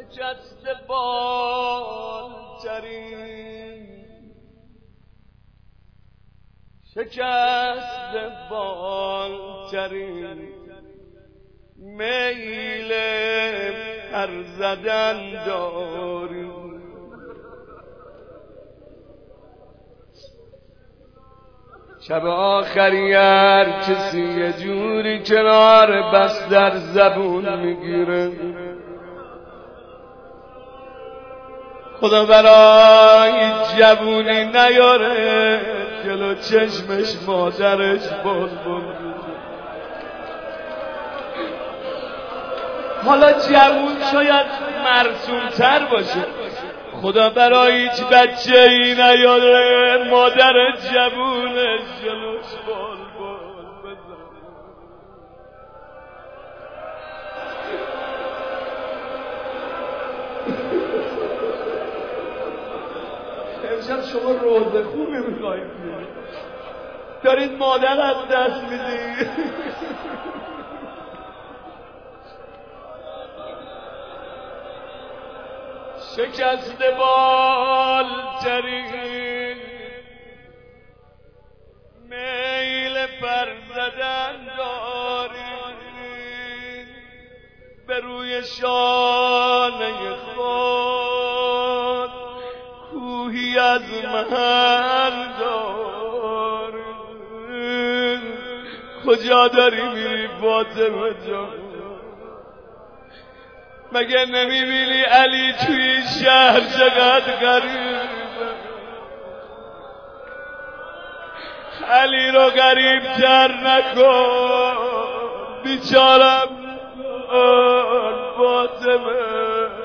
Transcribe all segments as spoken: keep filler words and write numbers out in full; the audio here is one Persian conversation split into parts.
شکست بالترین شکست بالترین میل پر زدن داری. شب آخری هر کسی یه جوری کنار بس در زبون میگیره. خدا برای جوونی نیاره جلو چشمش مادرش بلبل. حالا جوون شاید مرسوم‌تر باشه، خدا برای هیچ بچه ای نیاره مادر جوونش جلوش بلبل بزن. امشب شما روزه خوبی میخواید دارید مادر از دست میدید. شکست بالترین میل پر زدن داری. به روی شانه خود کوهی از من داری. کجا داری میری فاطمه جان؟ مگه نمیبینی علی توی شهر چقدر غریبه؟ علی رو غریب تر نکن بیچارم فاطمه.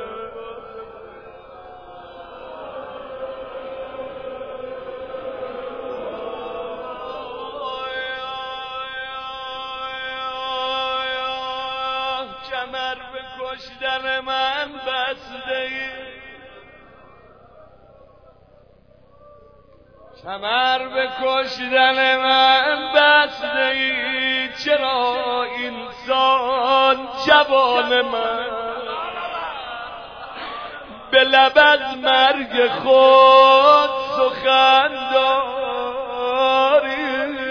کشتن من بسته ای، کمر به کشتن من بسته ای. چرا انسان جوان من به لب از مرگ خود سخن داری؟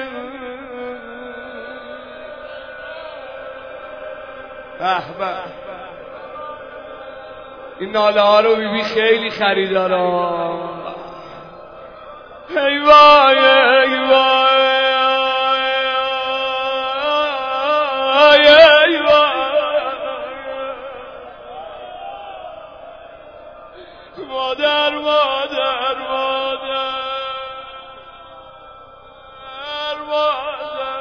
به به این ناله ها رو بیبی خیلی خریدارا. ای وای ای وای ای وای مادر مادر مادر مادر.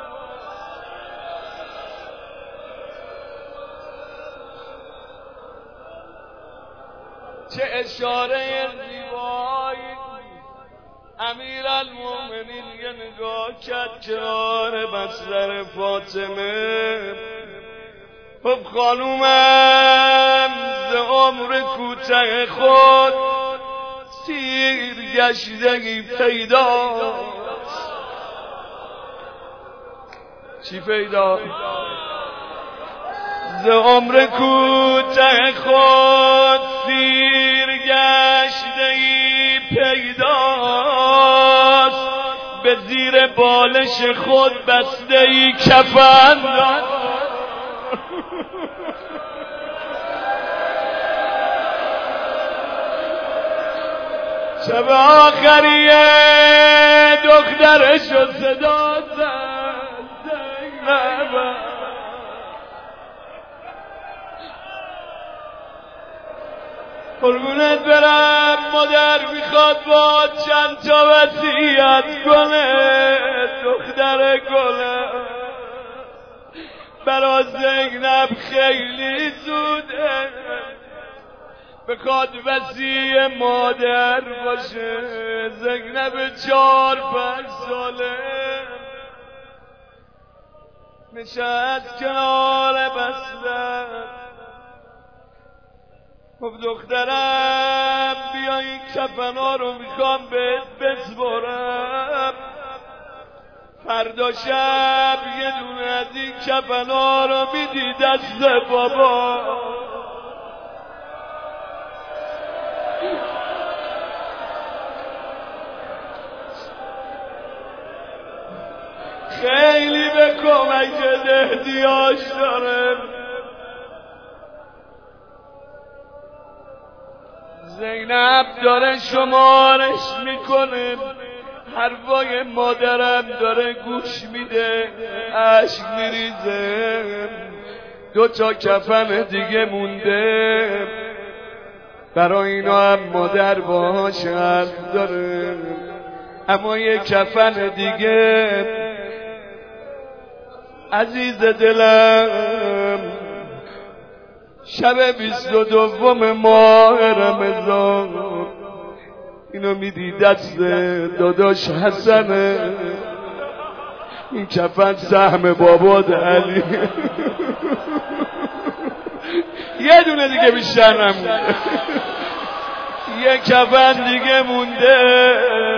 چه اشاره زیبایی امیرالمومنین یه نگاه کرد کنار بستر فاطمه. خب خانومم ز عمر کوته خود سیر گشتگی پیداست. چی پیدا؟ ز عمر کوته خود سیر گشتگی پیداست. به زیر بالش خود بسته ای کفن. شب آخریه دخترشو صدا زد زینب. قربونت برم مادر میخواد با چند تا وصیت کنه. دختر گله برا زینب خیلی زوده بخواد وصی مادر باشه. زینب چهار پنج ساله نشست کنار بستر. خب دخترم بیا این کفنا رو میخوام بهت بسپرم. فردا شب یه دونه از این کفنا رو میدی دست بابا. به کمک احتیاج داره. زینب داره شمارش میکنه، حرفای مادرم داره گوش میده، اشک میریزه. دو تا کفن دیگه مونده، برای اینا هم مادر باهاش حرف داره. اما یه کفن دیگه عزیز دلم، شب بیست و دوم ماه رمضان، اینو میدی دست داداش حسنه، این کفن سهم باباد علی. یه دونه دیگه بیشتر نمونده، یه کفن دیگه مونده.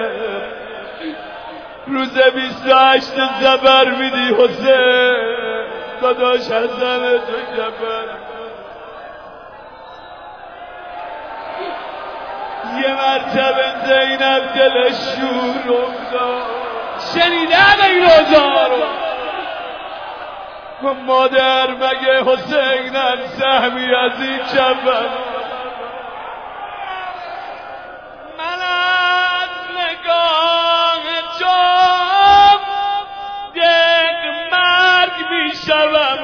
روز بیست و هشت زبر میدی حسین داداش حسنه تو کفن. یه مرتبه زینب دلش شور افتاد، شنیدم این روزا رو. مادر مگه حسینم سهمی از این کفن؟ من از نگاه جام یک مرگ میشوم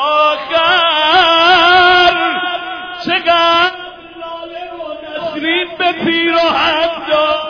آخر. چقدر نسرین به پیراهن داد،